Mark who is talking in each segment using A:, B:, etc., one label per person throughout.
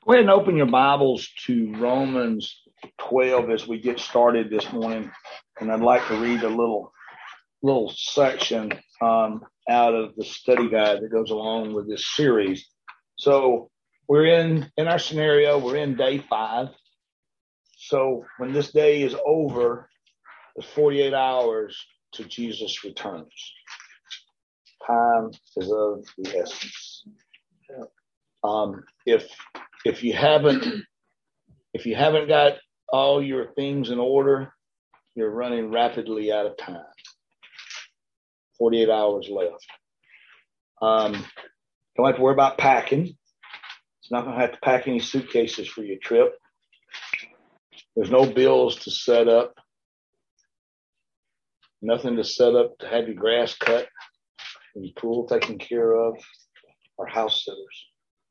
A: Go ahead and open your Bibles to Romans 12 as we get started this morning. And I'd like to read a little section out of the study guide that goes along with this series. So we're in our scenario, we're in day 5. So when this day is over, it's 48 hours to Jesus returns. Time is of the essence. If you haven't got all your things in order, you're running rapidly out of time. 48 hours left. Don't have to worry about packing. It's not going to have to pack any suitcases for your trip. There's no bills to set up. Nothing to set up to have your grass cut and your pool taken care of, or house sitters.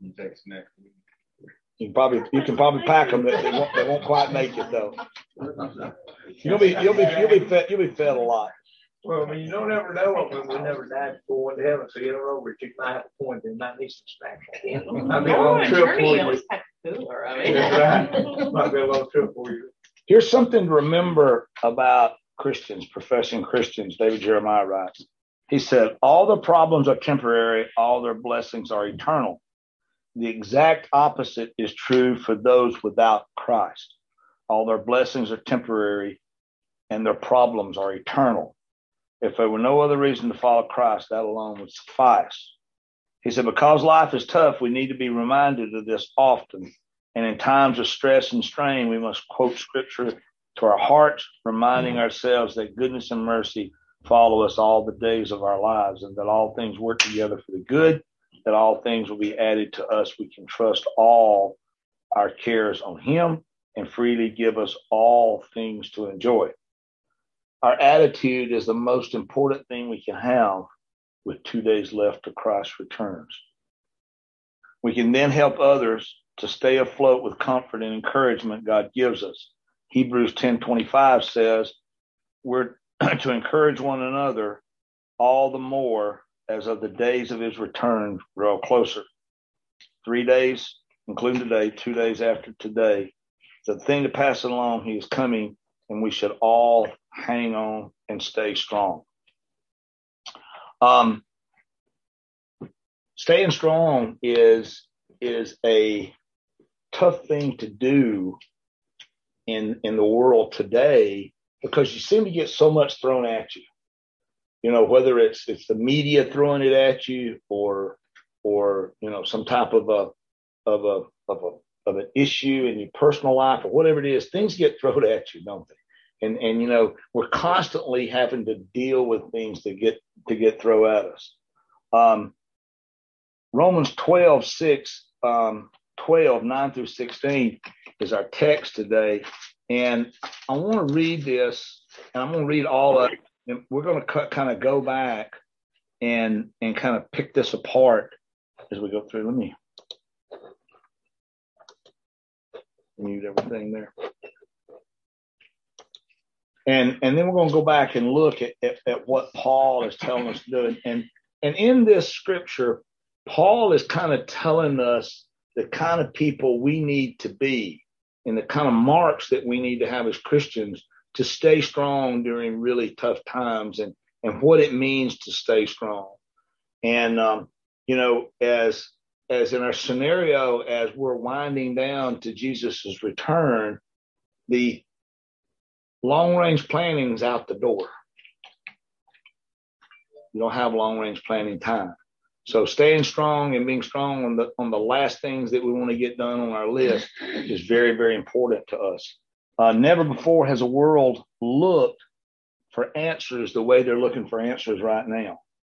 A: You can probably pack them. They won't quite make it though. You'll be fed a lot.
B: Well, I mean, you don't ever know. We never died before went to heaven, so you don't know where you might have a point. They might need some snacks. Might be a long trip for you. That's right. Might be a long trip for you.
A: Here's something to remember about Christians, professing Christians. David Jeremiah writes. He said, "All the problems are temporary. All their blessings are eternal. The exact opposite is true for those without Christ. All their blessings are temporary and their problems are eternal. If there were no other reason to follow Christ, that alone would suffice." He said, because life is tough, we need to be reminded of this often. And in times of stress and strain, we must quote scripture to our hearts, reminding ourselves that goodness and mercy follow us all the days of our lives, and that all things work together for the good, that all things will be added to us. We can trust all our cares on him and freely give us all things to enjoy. Our attitude is the most important thing we can have with 2 days left to Christ's returns. We can then help others to stay afloat with comfort and encouragement God gives us. Hebrews 10:25 says we're to encourage one another all the more as of the days of his return grow closer. 3 days, including today, 2 days after today, the thing to pass along, he is coming, and we should all hang on and stay strong. Staying strong is a tough thing to do in the world today, because you seem to get so much thrown at you. You know, whether it's the media throwing it at you, or you know, some type of an issue in your personal life, or whatever it is, things get thrown at you, don't they? And you know, we're constantly having to deal with things to get thrown at us. Romans 9 through 16 is our text today, and I want to read this, and I'm going to read all of it. And we're going to kind of go back and kind of pick this apart as we go through. Let me mute everything there. And then we're going to go back and look at what Paul is telling us to do. And in this scripture, Paul is kind of telling us the kind of people we need to be and the kind of marks that we need to have as Christians to stay strong during really tough times, and what it means to stay strong. And, you know, as in our scenario, as we're winding down to Jesus's return, the long range planning is out the door. You don't have long range planning time. So staying strong and being strong on the last things that we want to get done on our list is very, very important to us. Never before has a world looked for answers the way they're looking for answers right now.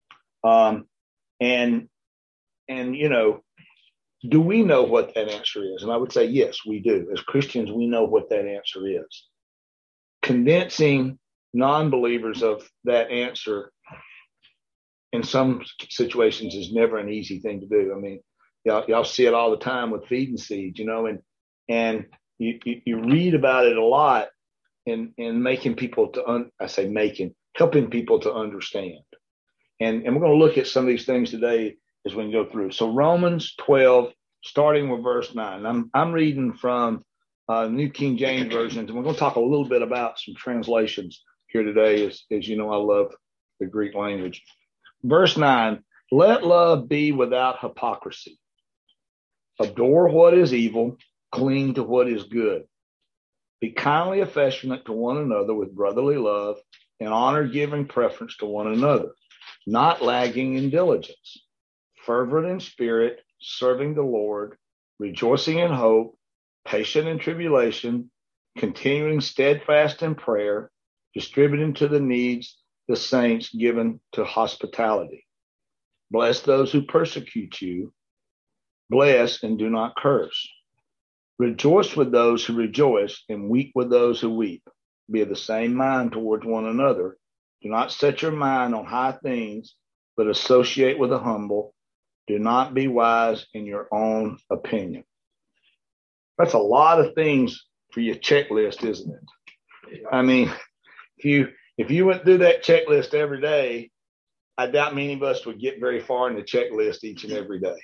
A: And you know, do we know what that answer is? And I would say, yes, we do. As Christians, we know what that answer is. Convincing non-believers of that answer in some situations is never an easy thing to do. I mean, y'all see it all the time with feeding seeds, you know, and you read about it a lot in making people helping people to understand. And we're going to look at some of these things today as we go through. So Romans 12, starting with verse 9. I'm reading from New King James Version, and we're going to talk a little bit about some translations here today. As you know, I love the Greek language. Verse 9, let love be without hypocrisy. Adore what is evil, cling to what is good. Be kindly affectionate to one another with brotherly love, and honor giving preference to one another, not lagging in diligence, fervent in spirit, serving the Lord, rejoicing in hope, patient in tribulation, continuing steadfast in prayer, distributing to the needs the saints, given to hospitality. Bless those who persecute you. Bless and do not curse. Rejoice with those who rejoice, and weep with those who weep. Be of the same mind towards one another. Do not set your mind on high things, but associate with the humble. Do not be wise in your own opinion. That's a lot of things for your checklist, isn't it? I mean, if you went through that checklist every day, I doubt many of us would get very far in the checklist each and every day.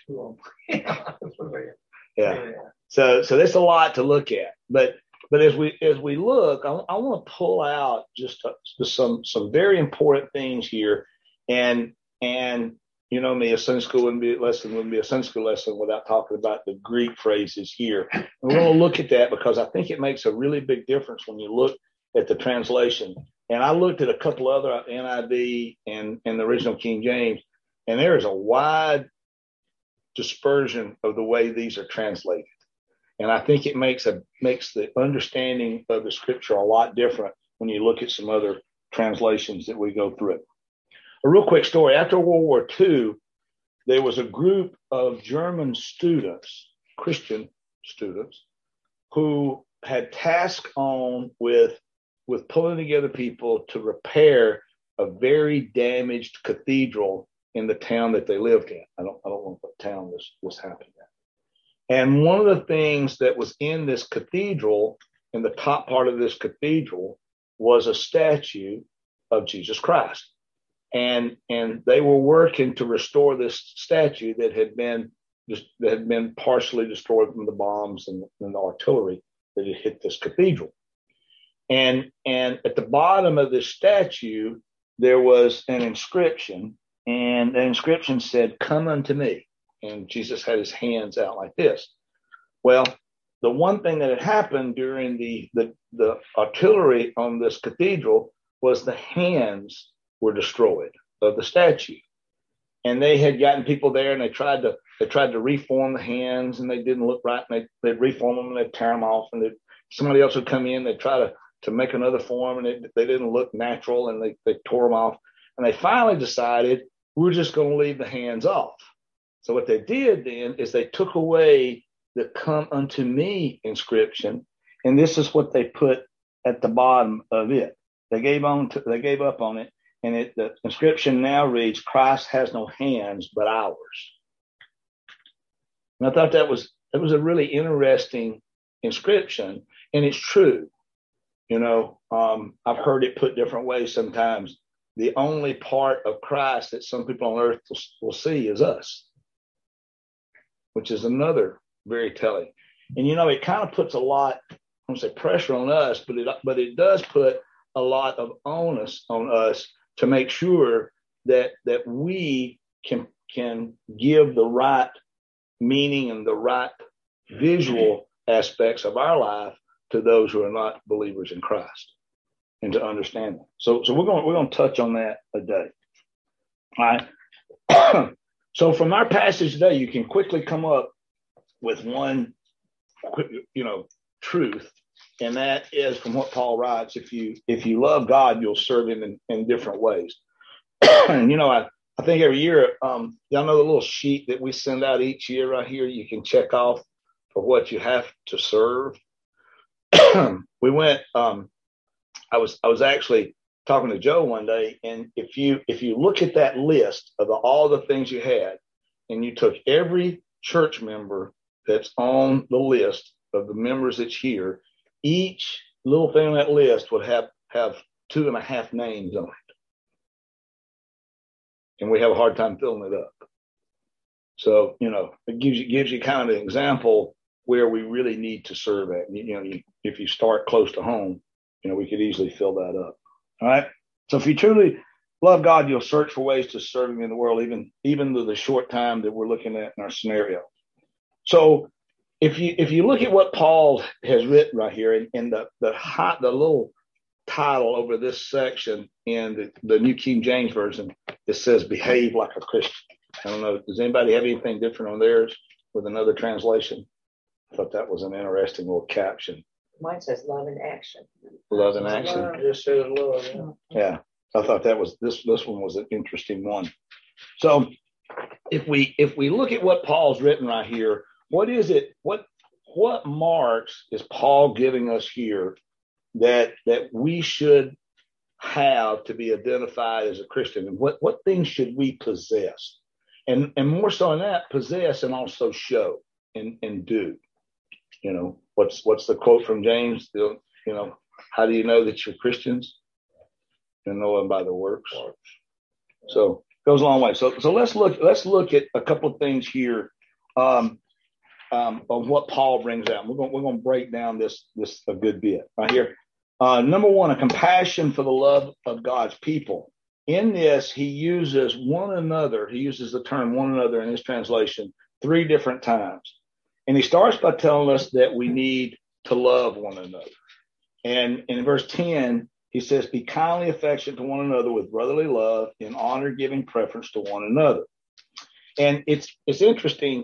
A: Yeah. So there's a lot to look at. But as we look, I want to pull out just some very important things here. And you know me, a Sunday school wouldn't be a Sunday school lesson without talking about the Greek phrases here. And we're going to look at that because I think it makes a really big difference when you look at the translation. And I looked at a couple other NIV and the original King James, and there is a wide dispersion of the way these are translated. And I think it makes the understanding of the scripture a lot different when you look at some other translations that we go through. A real quick story. After World War II, there was a group of German students, Christian students, who had tasked on with pulling together people to repair a very damaged cathedral in the town that they lived in. I don't know what town this happened at. And one of the things that was in this cathedral, in the top part of this cathedral, was a statue of Jesus Christ. And they were working to restore this statue that had been partially destroyed from the bombs and the artillery that had hit this cathedral. And at the bottom of this statue, there was an inscription, and the inscription said, "Come unto me." And Jesus had his hands out like this. Well, the one thing that had happened during the artillery on this cathedral was the hands were destroyed of the statue. And they had gotten people there, and they tried to reform the hands, and they didn't look right, and they'd reform them, and they'd tear them off, and somebody else would come in, they'd try to make another form, and they didn't look natural, and they tore them off. And they finally decided, we're just going to leave the hands off. So what they did then is they took away the "Come unto me" inscription, and this is what they put at the bottom of it. They gave up on it, and the inscription now reads, "Christ has no hands but ours." And I thought that was a really interesting inscription, and it's true. You know, I've heard it put different ways sometimes. The only part of Christ that some people on earth will see is us, which is another very telling. And, you know, it kind of puts a lot, I don't say pressure on us, but it does put a lot of onus on us to make sure that we can give the right meaning and the right visual aspects of our life to those who are not believers in Christ, and to understand them. So we're going to touch on that today. All right. So from our passage today, you can quickly come up with one, truth, and that is from what Paul writes: if you love God, you'll serve Him in different ways. And I think every year, y'all know the little sheet that we send out each year right here. You can check off for what you have to serve. We went. I was actually talking to Joe one day, and if you look at that list of all the things you had, and you took every church member that's on the list of the members that's here, each little thing on that list would have 2.5 names on it, and we have a hard time filling it up. So, it gives you kind of an example where we really need to serve at. If you start close to home, we could easily fill that up. All right. So if you truly love God, you'll search for ways to serve him in the world, even the short time that we're looking at in our scenario. So if you look at what Paul has written right here in the little title over this section in the New King James Version, it says behave like a Christian. I don't know. Does anybody have anything different on theirs with another translation? I thought that was an interesting little caption.
C: Mine says love in action.
A: Love in action.
B: Just says love.
A: Yeah. I thought that was this one was an interesting one. So if we look at what Paul's written right here, what is it? What marks is Paul giving us here that we should have to be identified as a Christian? And what things should we possess? And more so than that, possess and also show and do. What's the quote from James? How do you know that you're Christians? You know them by the works. So it goes a long way. So let's look at a couple of things here of what Paul brings out. We're going to break down this a good bit right here. Number one, a compassion for the love of God's people. In this, he uses one another. He uses the term one another in his translation 3 different times. And he starts by telling us that we need to love one another. And in verse 10, he says, be kindly affectionate to one another with brotherly love, in honor giving preference to one another. And it's interesting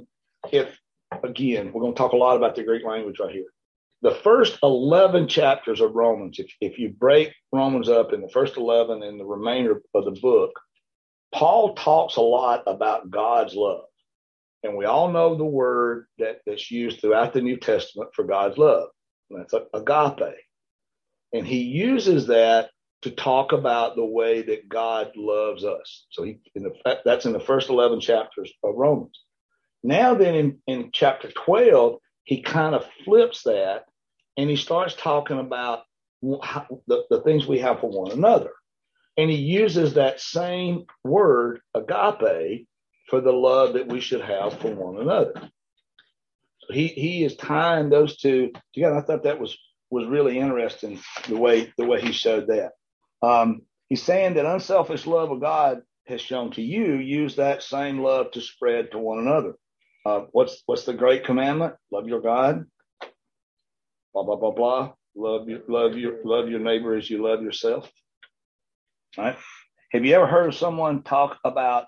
A: again, we're going to talk a lot about the Greek language right here. The first 11 chapters of Romans, if you break Romans up in the first 11 and the remainder of the book, Paul talks a lot about God's love. And we all know the word that's used throughout the New Testament for God's love. And that's agape. And he uses that to talk about the way that God loves us. So that's in the first 11 chapters of Romans. Now then in chapter 12, he kind of flips that and he starts talking about the things we have for one another. And he uses that same word, agape, for the love that we should have for one another. So he is tying those two together. I thought that was really interesting, the way he showed that. He's saying that unselfish love of God has shown to you, use that same love to spread to one another. What's the great commandment? Love your God. Blah blah blah blah. Love your neighbor as you love yourself. Right? Have you ever heard of someone talk about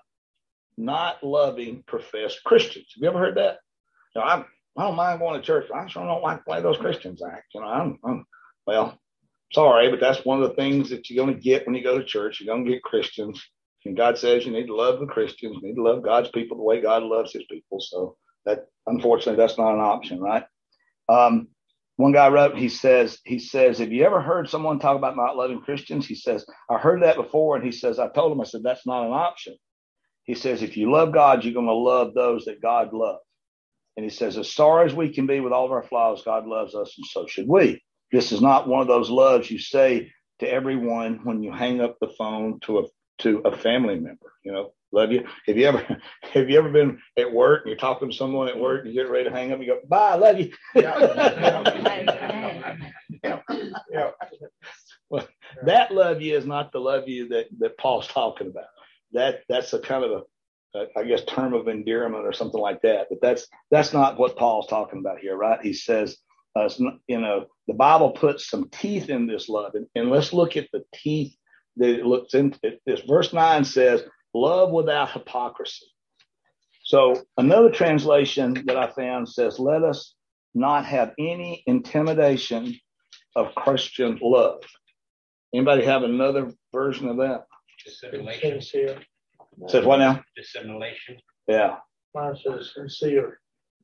A: not loving professed Christians? Have you ever heard that? I don't mind going to church. I sure don't like the way those Christians act. Well, sorry, but that's one of the things that you're going to get when you go to church. You're going to get Christians. And God says you need to love the Christians. You need to love God's people the way God loves his people. So that, unfortunately, that's not an option, right? One guy wrote, he says, have you ever heard someone talk about not loving Christians? He says, I heard that before. And he says, I told him, I said, that's not an option. He says, if you love God, you're going to love those that God loves. And he says, as sorry as we can be with all of our flaws, God loves us, and so should we. This is not one of those loves you say to everyone when you hang up the phone to a family member. Love you. Have you ever been at work and you're talking to someone at work and you get ready to hang up? You go, bye, love you. Well, that love you is not the love you that Paul's talking about. That's a kind of I guess, term of endearment or something like that. But that's not what Paul's talking about here, right? He says, the Bible puts some teeth in this love, and let's look at the teeth that it looks into. This verse 9 says, love without hypocrisy. So another translation that I found says, let us not have any intimidation of Christian love. Anybody have another version of that?
B: Dissimulation.
A: Says what now?
B: Dissimulation.
A: Yeah.
B: Mine says sincere.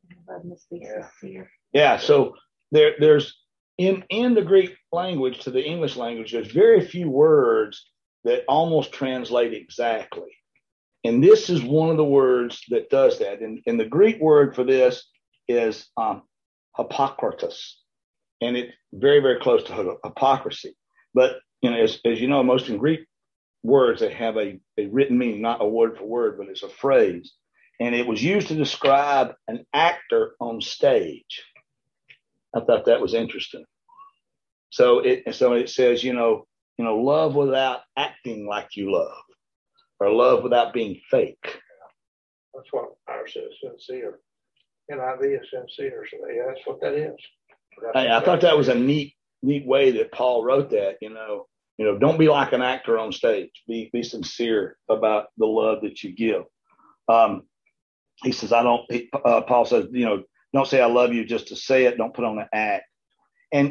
A: Yeah. So there's in the Greek language to the English language, there's very few words that almost translate exactly. And this is one of the words that does that. And the Greek word for this is hypocritus. And it's very, very close to hypocrisy. But, as you know, most in Greek words, they have a written meaning, not a word for word, but it's a phrase. And it was used to describe an actor on stage. I thought that was interesting. So it says, love without acting like you love, or love without being fake.
B: That's what ours is, sincere. NIV is sincere, so yeah, that's what that is.
A: I thought that was a neat way that Paul wrote that. Don't be like an actor on stage. Be sincere about the love that you give. He says, Paul says, don't say I love you just to say it. Don't put on an act. And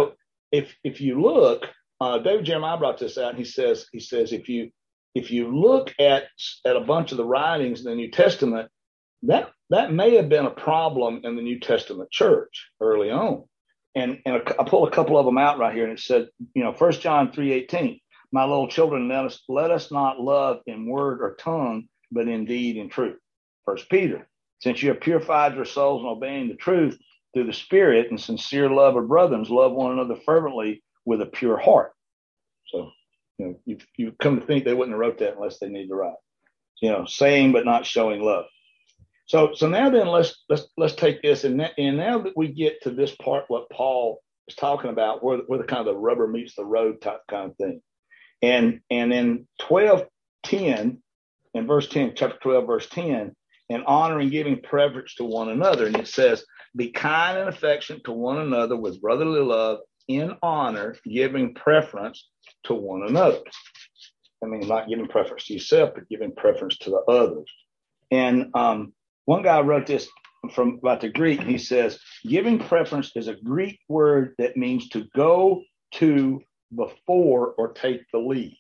A: if you look, David Jeremiah brought this out. And he says if you look at a bunch of the writings in the New Testament, that may have been a problem in the New Testament church early on. And I pull a couple of them out right here, and it said, 1 John 3:18, my little children, let us not love in word or tongue, but in deed and truth. 1 Peter, since you have purified your souls in obeying the truth through the Spirit and sincere love of brethren, love one another fervently with a pure heart. So, you come to think they wouldn't have wrote that unless they need to write. Saying but not showing love. So now then, let's take this, and now that we get to this part, what Paul is talking about, where the kind of the rubber meets the road type kind of thing, and in 12:10, in verse 10, chapter 12, verse 10, and honor and giving preference to one another, and it says, be kind and affectionate to one another with brotherly love, in honor, giving preference to one another. I mean, not giving preference to yourself, but giving preference to the others. And one guy wrote this about the Greek, and he says, giving preference is a Greek word that means to go to before or take the lead.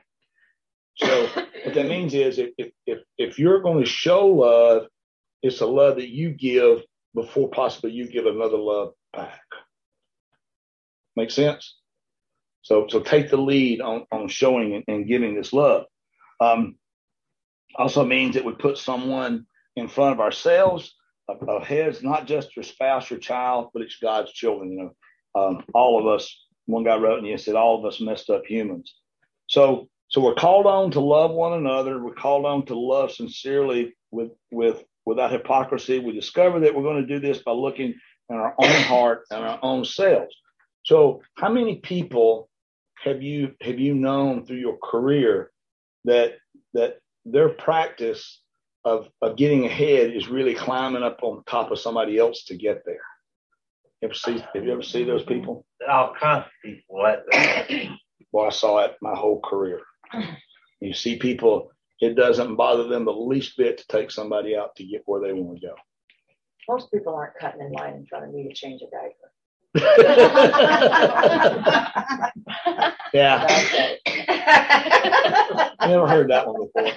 A: So what that means is if you're going to show love, it's a love that you give before possibly you give another love back. Make sense? So take the lead on showing and giving this love. Also means that we put someone in front of ourselves, of heads, not just your spouse, your child, but it's God's children. All of us, one guy wrote and he said, all of us messed up humans. So we're called on to love one another. We're called on to love sincerely without hypocrisy. We discover that we're going to do this by looking in our own heart and our own selves. So how many people have you known through your career that their practice of getting ahead is really climbing up on top of somebody else to get there? Have you ever seen those people?
D: All kinds of people like that.
A: Well, I saw it my whole career. You see people, it doesn't bother them the least bit to take somebody out to get where they want to go.
C: Most people aren't cutting in line in front of me to change a diaper.
A: Yeah. I never heard that one before.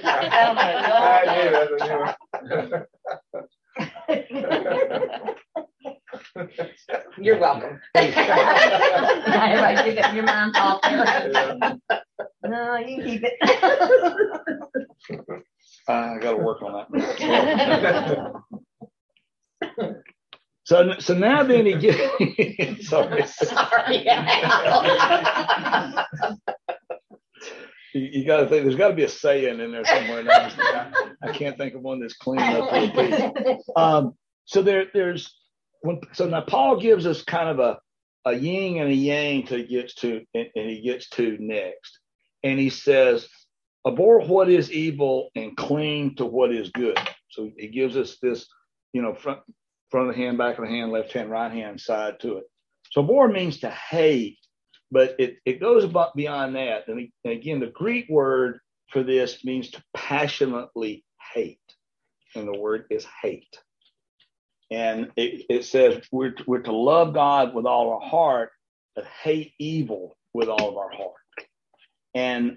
C: You're welcome.
E: I give it your mom's off. No, you keep it.
A: I got to work on that. So now then he gets. Sorry. You got to think there's got to be a saying in there somewhere. I can't think of one that's clean enough. So now Paul gives us kind of a yin and a yang he gets to next, and he says, abhor what is evil and cling to what is good. So he gives us this, front of the hand, back of the hand, left hand, right hand side to it. So abhor means to hate, but it goes beyond that. And again, the Greek word for this means to passionately hate, and the word is hate. And it says we're to love God with all our heart, but hate evil with all of our heart. And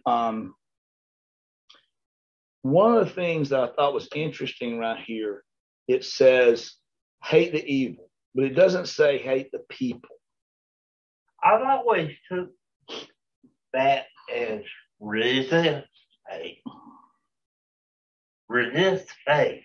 A: one of the things that I thought was interesting right here, it says hate the evil, but it doesn't say hate the people.
D: I've always took that as resist hate. Resist hate.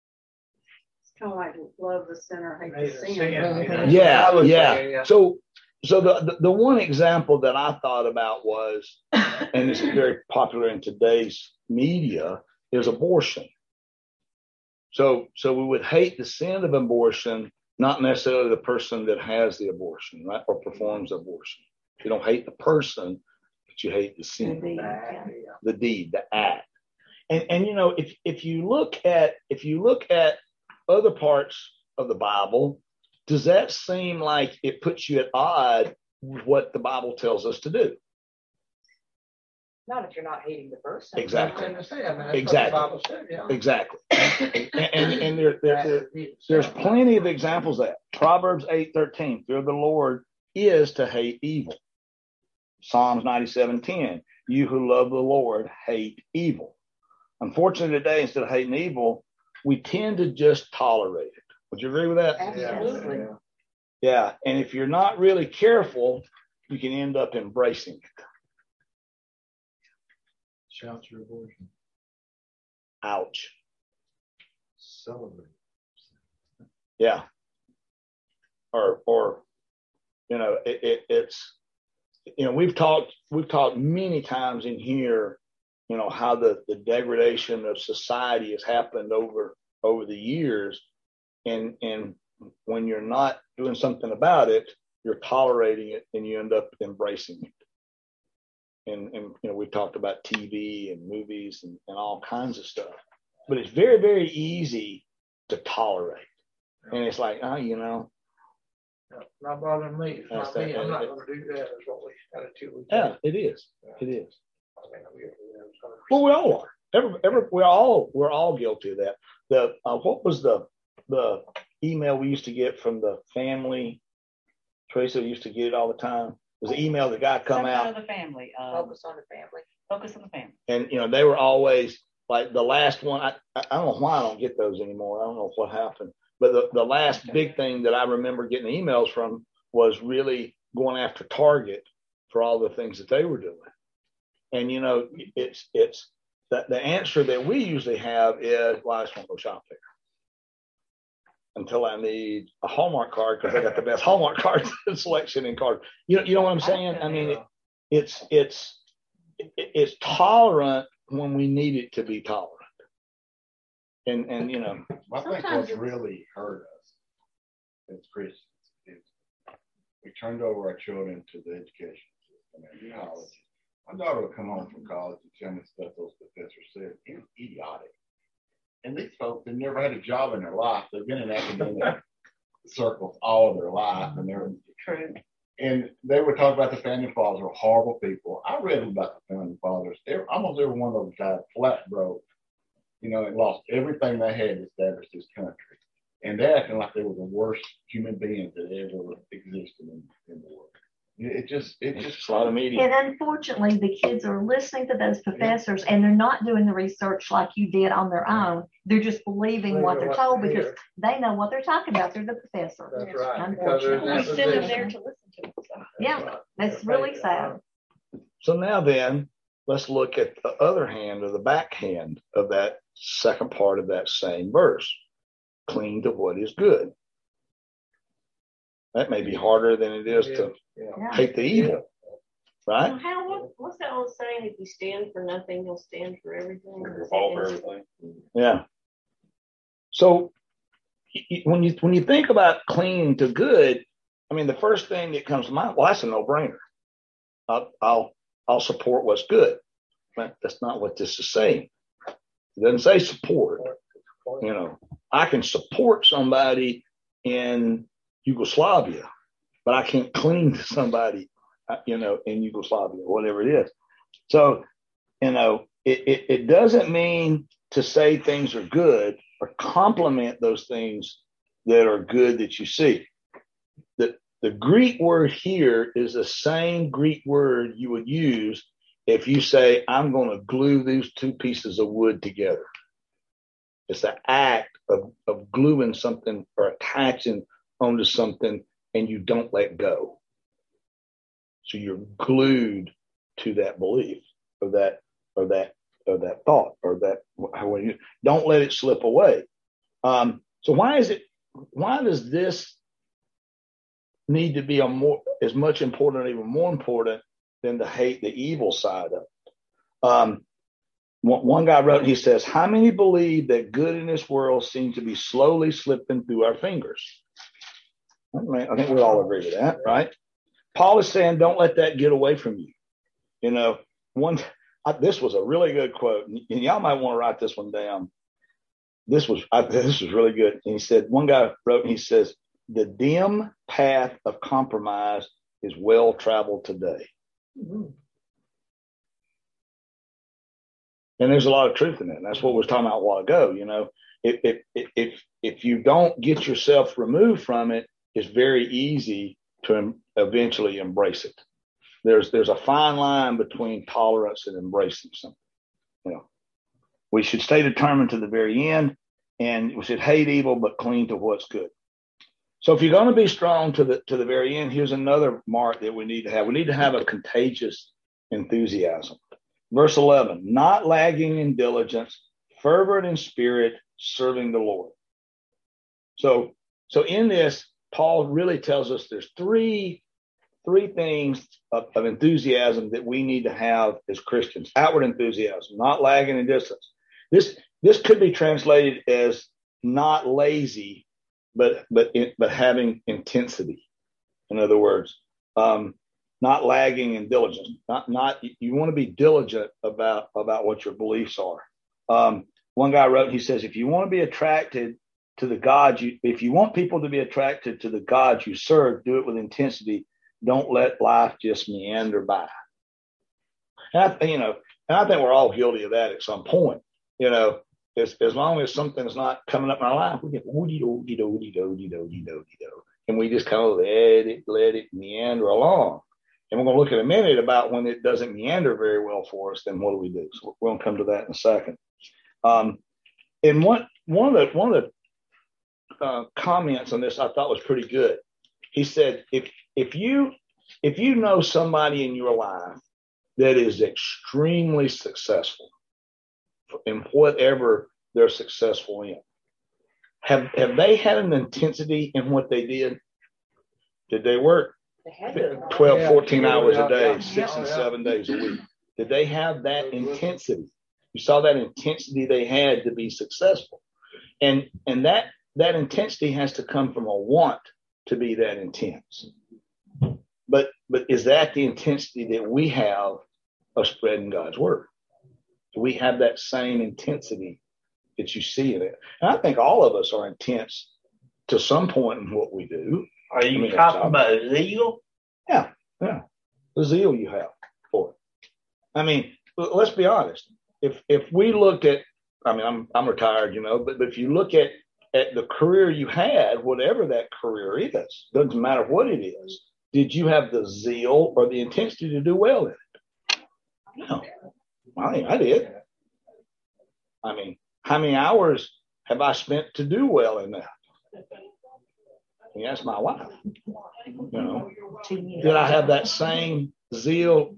F: Kind of like love the sinner, hate the sin.
A: Yeah. So So the one example that I thought about was, and this is very popular in today's media, is abortion. So we would hate the sin of abortion, not necessarily the person that has the abortion, right, or performs abortion. You don't hate the person, but you hate the sin, the deed, the act. And you know, if you look at other parts of the Bible, does that seem like it puts you at odds with what the Bible tells us to do?
C: Not if you're not hating the person.
A: Exactly.
B: Exactly.
A: Exactly. And there's plenty of examples of that. Proverbs 8:13, fear of the Lord is to hate evil. Psalms 97:10, you who love the Lord hate evil. Unfortunately, today, instead of hating evil, we tend to just tolerate it. Would you agree with that?
C: Absolutely.
A: Yeah. And if you're not really careful, you can end up embracing it.
B: Shout your abortion.
A: Ouch.
B: Celebrate.
A: Yeah. Or you know, it's, you know, we've talked many times in here, you know, how the degradation of society has happened over the years, and when you're not doing something about it, you're tolerating it and you end up embracing it. And you know, we've talked about TV and movies and all kinds of stuff, but it's very, very easy to tolerate. And it's like, you know,
B: not bothering me. It's not me. I'm not going to do that. Is what we attitude.
A: Yeah, it is. It is. Well, we all are. We're all guilty of that. What was the email we used to get from the family? Teresa used to get it all the time. It was an email the guy come out.
E: Of the family.
C: Focus on the family.
E: Focus on the family.
A: And you know, they were always like the last one. I don't know why I don't get those anymore. I don't know what happened. But the last big thing that I remember getting emails from was really going after Target for all the things that they were doing. And you know, it's the answer that we usually have is, well, I just won't go shop there until I need a Hallmark card because I got the best Hallmark card selection in card. You know what I'm saying? I mean, it's tolerant when we need it to be tolerant. And you know,
F: I think what's really hurt us as Christians is we turned over our children to the education system and college. My daughter would come home from college and tell me stuff those professors said. It was idiotic. And these folks have never had a job in their life. They've been in academic circles all of their life, and they're
E: true.
F: And they would talk about the founding fathers were horrible people. I read about the founding fathers. Almost every one of those guys flat broke, you know, and lost everything they had to establish this country. And they're acting like they were the worst human beings that ever existed in the world. It's just
A: a lot of media.
G: And unfortunately, the kids are listening to those professors and they're not doing the research like you did on their own. They're just believing what they're told because they know what they're talking about. They're the professor.
B: That's right.
G: Unfortunately.
E: We send them there to listen to them. So.
G: Yeah, that's really sad.
A: So now then, let's look at the other hand or the backhand of that second part of that same verse. Cling to what is good. That may be harder than it is to hate the evil, right?
H: What's that old saying? If you stand for nothing, you'll stand for everything.
F: all for everything.
A: Yeah. So when you think about clinging to good, I mean, the first thing that comes to mind, well, that's a no-brainer. I'll support what's good. But that's not what this is saying. It doesn't say support. You know, I can support somebody in Yugoslavia, but I can't cling to somebody, you know, in Yugoslavia, whatever it is. So, you know, it doesn't mean to say things are good or compliment those things that are good that you see. The Greek word here is the same Greek word you would use if you say, I'm going to glue these two pieces of wood together. It's the act of gluing something or attaching onto something and you don't let go. So you're glued to that belief or that thought or that when you don't let it slip away. So why does this need to be as much important, or even more important than to hate the evil side of it. One guy wrote, he says, how many believe that good in this world seems to be slowly slipping through our fingers? I think we all agree with that, right? Paul is saying, don't let that get away from you. You know, this was a really good quote, and y'all might want to write this one down. This was really good. And he said, one guy wrote, and he says, the dim path of compromise is well traveled today. Mm-hmm. And there's a lot of truth in it. And that's what we were talking about a while ago. You know, if you don't get yourself removed from it, it's very easy to eventually embrace it. There's a fine line between tolerance and embracing something. You know, we should stay determined to the very end, and we should hate evil but cling to what's good. So if you're going to be strong to the very end, here's another mark that we need to have. We need to have a contagious enthusiasm. Verse 11, not lagging in diligence, fervent in spirit, serving the Lord. So in this, Paul really tells us there's three things of enthusiasm that we need to have as Christians. Outward enthusiasm, not lagging in distance. This could be translated as not lazy, but having intensity. In other words, not lagging in diligence. You want to be diligent about what your beliefs are. One guy wrote, he says, if you want to be attracted to the God if you want people to be attracted to the God you serve, do it with intensity. Don't let life just meander by. And I think we're all guilty of that at some point. You know, as long as something's not coming up in our life, we get and we just kind of let it meander along. And we're going to look in a minute about when it doesn't meander very well for us, then what do we do? So we're going to come to that in a second. And one of the comments on this I thought was pretty good. He said, if you know somebody in your life that is extremely successful in whatever they're successful in, have they had an intensity in what they did? Did they work 12, 14 hours a day, 6 and 7 days a week? Did they have that intensity? You saw that intensity they had to be successful. And that intensity has to come from a want to be that intense. But is that the intensity that we have of spreading God's word? Do we have that same intensity that you see in it? And I think all of us are intense to some point in what we do.
D: Are you talking about zeal?
A: Yeah. The zeal you have for it. I mean, let's be honest. If we looked at, I mean, I'm retired, you know, but if you look at the career you had, whatever that career is, doesn't matter what it is, did you have the zeal or the intensity to do well in it? No. I did. I mean, how many hours have I spent to do well in that? And that's my wife. You know, did I have that same zeal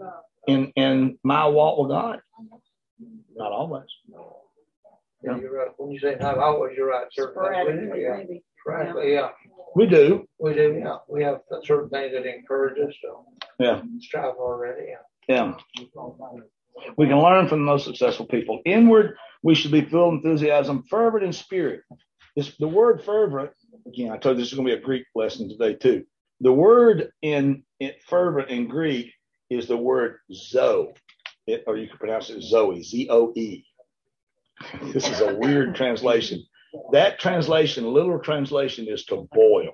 A: in my walk with God? Not always.
B: Yeah, you're right. When you say not always, you're right. Certain things, yeah. We do, yeah. We have certain things that encourage us to strive already.
A: Yeah. We can learn from the most successful people. Inward, we should be filled with enthusiasm, fervent in spirit. The word fervent, again, I told you this is going to be a Greek lesson today too. The word in fervent in Greek is the word zoe, or you can pronounce it Zoe, Z-O-E. This is a weird translation. That translation, literal translation, is to boil.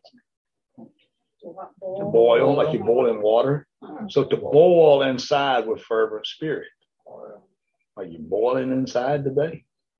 A: To boil, like you boil in water. So to boil inside with fervent spirit. Are you boiling inside today?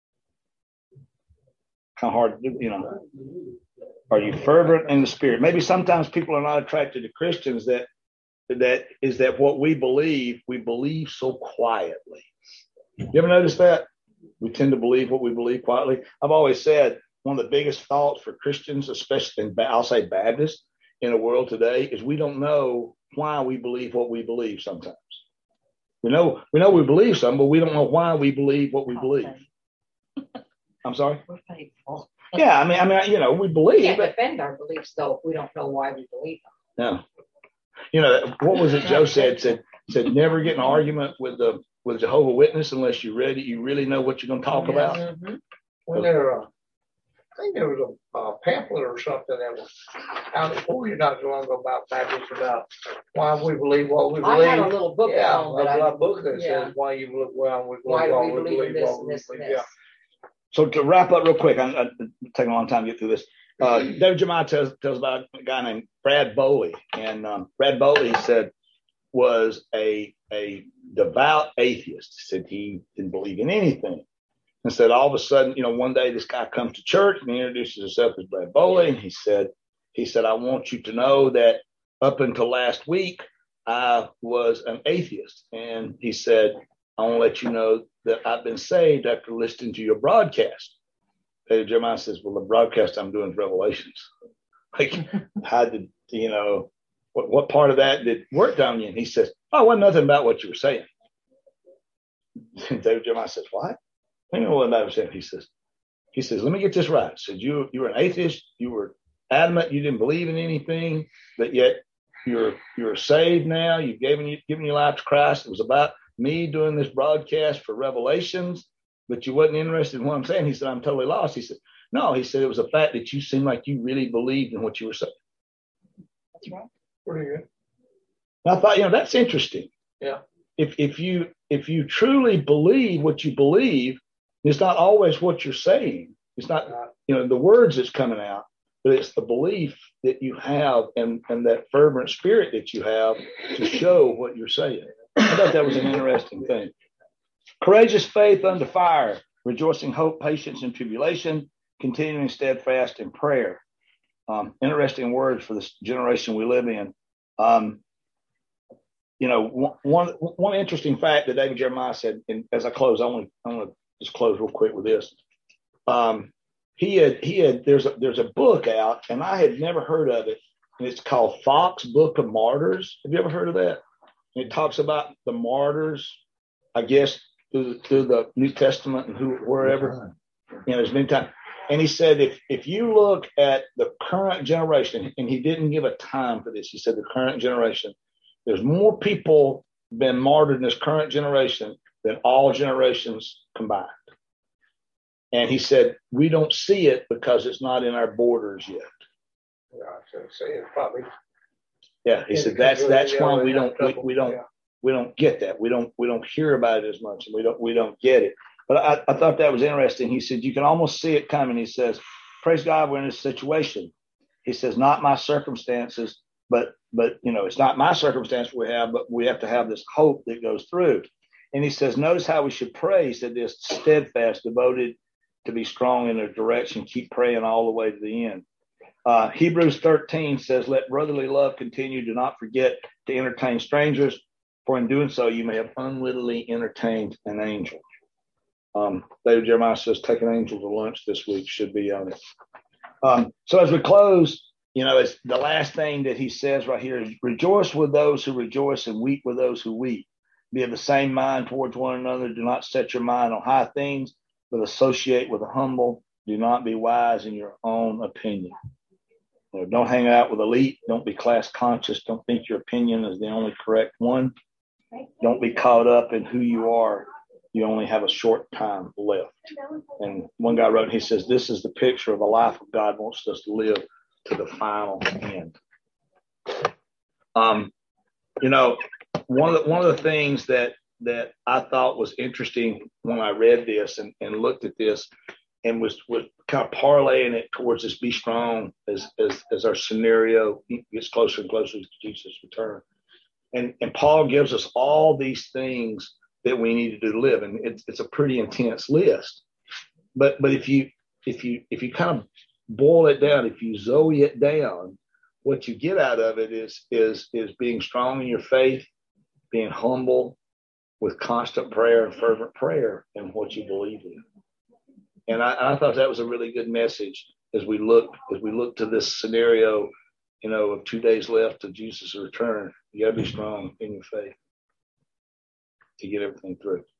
A: How hard, you know? Are you fervent in the spirit? Maybe sometimes people are not attracted to Christians that what we believe so quietly. You ever notice that? We tend to believe what we believe quietly. I've always said one of the biggest faults for Christians, especially I'll say Baptists in the world today, is we don't know why we believe what we believe sometimes. We know we believe something, but we don't know why we believe what we believe. I'm sorry?
G: We're faithful.
A: Yeah, I mean, you know, we
C: We
A: believe,
C: can't
A: but
C: defend our beliefs though if we don't know why we believe them.
A: no. You know, what was it Joe said never get in an argument with Jehovah's Witness unless you really know what you're going to talk about.
C: Mhm.
B: When there, I think there was a pamphlet or something that was out before you not so long ago about Baptists, about why we believe what we believe.
C: I had a little book at
B: Yeah,
C: home that
B: a book that
C: yeah.
B: says why you believe well, we
C: Why
B: believe
C: do
B: what
C: we
B: we
C: believe in
B: believe,
C: this
B: what
C: and
B: we
C: this and
B: believe.
C: this?
B: Yeah.
A: So to wrap up real quick, I'm taking a long time to get through this. David Jeremiah tells about a guy named Brad Bowley, and Brad Bowley said was a devout atheist. He said he didn't believe in anything. And said all of a sudden, you know, one day this guy comes to church and he introduces himself as Brad Bowley. And he said, I want you to know that up until last week, I was an atheist. And he said, I want to let you know that I've been saved after listening to your broadcast. David Jeremiah says, well, the broadcast I'm doing is Revelations. Like, how did, you know, what part of that did work on you? And he says, oh, it wasn't nothing about what you were saying. And David Jeremiah says, what? I don't know what that was saying. He says, let me get this right. He said, you were an atheist. You were adamant. You didn't believe in anything, but yet you're saved now. You've given your life to Christ. It was about me doing this broadcast for Revelations, but you wasn't interested in what I'm saying. He said, I'm totally lost. He said, no, he said, it was the fact that you seemed like you really believed in what you were saying.
C: That's right.
B: Pretty good.
A: And I thought, you know, that's interesting.
B: Yeah.
A: If you truly believe what you believe, it's not always what you're saying. It's not, you know, the words that's coming out, but it's the belief that you have and that fervent spirit that you have to show what you're saying. I thought that was an interesting thing. Courageous faith under fire, rejoicing hope, patience, and tribulation, continuing steadfast in prayer. Interesting words for this generation we live in. You know, one interesting fact that David Jeremiah said, and as I close, I want to just close real quick with this. There's a book out, and I had never heard of it, and it's called Fox Book of Martyrs. Have you ever heard of that? And it talks about the martyrs, I guess, through the New Testament and wherever. You know, there's many times. And he said, if you look at the current generation, and he didn't give a time for this, he said the current generation, there's more people been martyred in this current generation than all generations combined. And he said, we don't see it because it's not in our borders yet.
B: Yeah, I should say it's probably.
A: Yeah, he said that's why we don't get that. We don't hear about it as much, and we don't get it. But I thought that was interesting. He said you can almost see it coming. He says, praise God, we're in this situation. He says, not my circumstances, but you know, it's not my circumstance we have, but we have to have this hope that goes through. And he says, notice how we should pray. He said, this steadfast, devoted to be strong in a direction, keep praying all the way to the end. Hebrews 13 says, let brotherly love continue. Do not forget to entertain strangers, for in doing so, you may have unwittingly entertained an angel. David Jeremiah says, take an angel to lunch this week, should be on it. So as we close, you know, it's the last thing that he says right here is rejoice with those who rejoice and weep with those who weep. Be of the same mind towards one another. Do not set your mind on high things, but associate with the humble. Do not be wise in your own opinion. You know, don't hang out with elite. Don't be class conscious. Don't think your opinion is the only correct one. Don't be caught up in who you are. You only have a short time left. And one guy wrote, he says, this is the picture of the life of God wants us to live to the final end. You know, one of the things that I thought was interesting when I read this and looked at this and was kind of parlaying it towards this be strong as our scenario gets closer and closer to Jesus' return. And Paul gives us all these things that we need to do to live. And it's a pretty intense list. But if you kind of boil it down, if you Zoe it down, what you get out of it is being strong in your faith, being humble with constant prayer and fervent prayer in what you believe in. And I thought that was a really good message as we look to this scenario, you know, of 2 days left to Jesus' return. You got to be strong in your faith to get everything through.